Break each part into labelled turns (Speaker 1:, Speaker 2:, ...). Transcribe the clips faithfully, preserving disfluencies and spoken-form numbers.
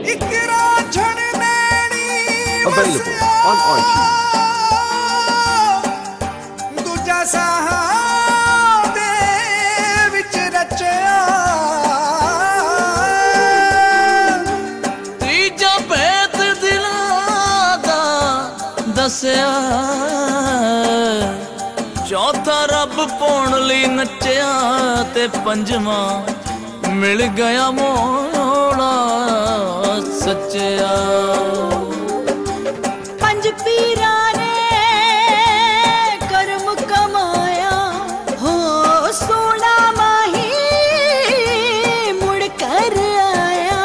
Speaker 1: Available on iTunes.
Speaker 2: ਦੂਜਾ ਸਾਹ ਦੇ ਵਿੱਚ ਰਚਿਆ
Speaker 3: ਤੀਜਾ ਭੇਤ ਦਿਲਾਂ ਦਾ ਦੱਸਿਆ ਚੌਥਾ ਰੱਬ ਪਾਉਣ ਲਈ ਨੱਚਿਆ ਤੇ ਪੰਜਵਾਂ ਮਿਲ ਗਿਆ ਮੋੜਾ ਸੱਚਿਆ
Speaker 4: ਪੰਜ ਪੀਰਾਂ ਨੇ ਕਰਮ ਕਮਾਇਆ ਹੋ ਸੋਹਣਾ ਮਾਹੀ ਮੁੜ ਕਰ ਆਇਆ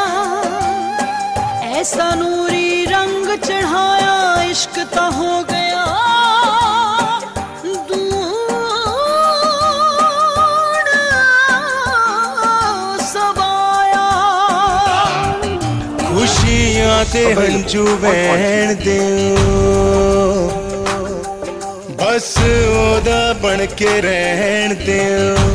Speaker 4: ਐਸਾ ਨੂਰੀ ਰੰਗ ਚੜਾਇਆ ਇਸ਼ਕ ਤਾਂ ਹੋ ਗਿਆ
Speaker 5: खुशियां ते हंझू वहन दिओ बस ओदा बन के रहन दिओ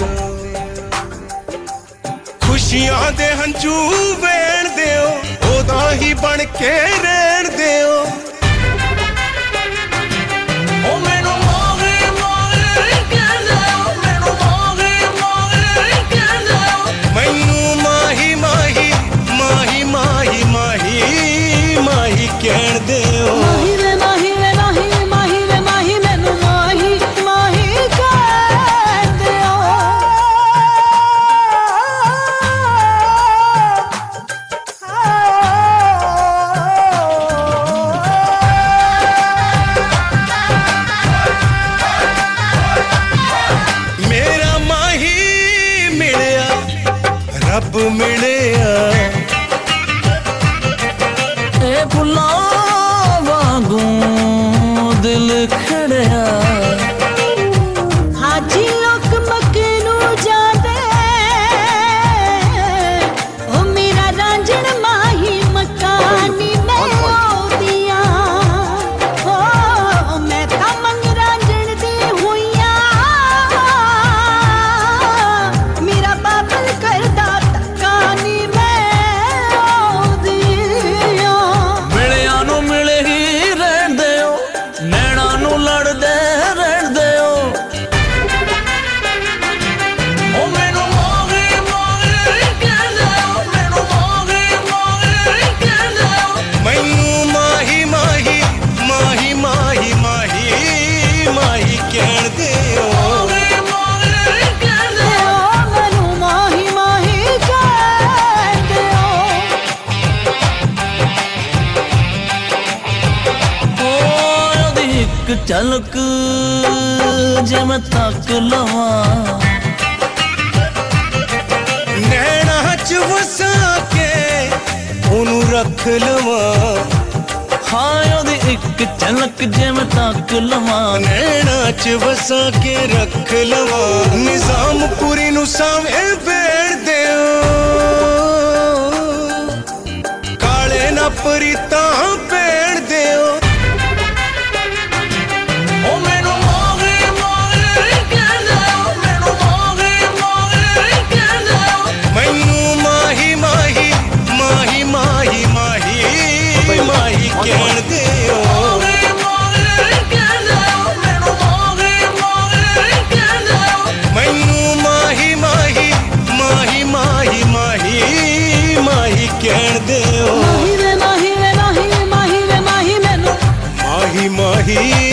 Speaker 5: खुशियां ते हंझू वहन दिओ ओदा ही बन के रहन दिओ रब मिलिया
Speaker 3: ए फुल्लां वांगू दिल खड़िया
Speaker 4: हाजी लोग मकनू जाते ओ मेरा रांझण माही मकानी मैं ओदिया हो मैं ता मंग रांझण दी हुईया मेरा बाबल करदा
Speaker 3: झलक जे मैं तक लवां
Speaker 5: नैना च वसा के ओनू रख लवां
Speaker 3: हाँ ओदी एक झलक जे मैं तक लवां
Speaker 5: नैना च वसा के रख लवां निजाम पूरी नू सावे बैठ दिओ काले ना परीता बैठ दिओ माही